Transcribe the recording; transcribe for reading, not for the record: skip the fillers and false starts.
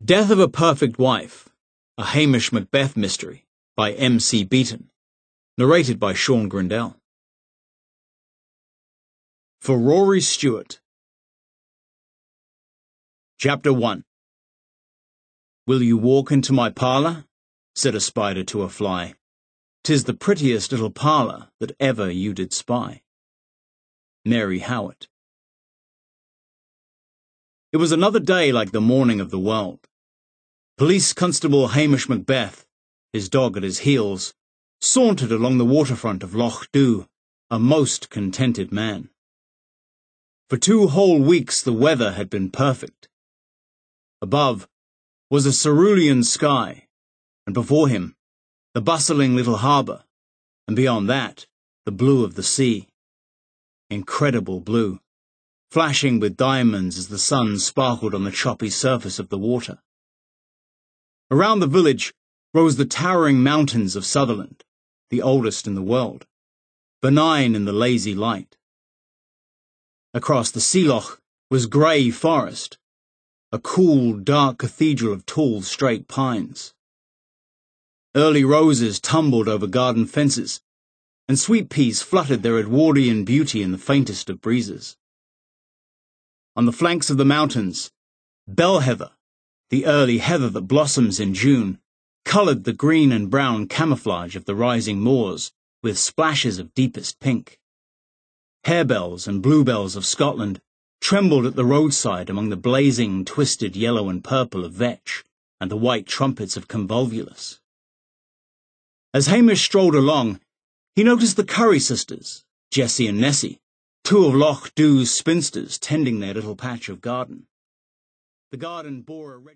Death of a Perfect Wife, a Hamish Macbeth mystery by M.C. Beaton, narrated by Sean Grindell. For Rory Stewart. Chapter 1. Will you walk into my parlour? Said a spider to a fly. 'Tis the prettiest little parlour that ever you did spy. Mary Howitt. It was another day like the morning of the world. Police Constable Hamish Macbeth, his dog at his heels, sauntered along the waterfront of Loch Dhu, a most contented man. For 2 whole weeks the weather had been perfect. Above was a cerulean sky, and before him the bustling little harbour, and beyond that the blue of the sea. Incredible blue, flashing with diamonds as the sun sparkled on the choppy surface of the water. Around the village rose the towering mountains of Sutherland, the oldest in the world, benign in the lazy light. Across the sea loch was grey forest, a cool, dark cathedral of tall, straight pines. Early roses tumbled over garden fences, and sweet peas fluttered their Edwardian beauty in the faintest of breezes. On the flanks of the mountains, bell heather, the early heather that blossoms in June, coloured the green and brown camouflage of the rising moors with splashes of deepest pink. Harebells and bluebells of Scotland trembled at the roadside among the blazing, twisted yellow and purple of vetch and the white trumpets of convolvulus. As Hamish strolled along, he noticed the Curry sisters, Jessie and Nessie, 2 of Loch Dhu's spinsters tending their little patch of garden. The garden bore a red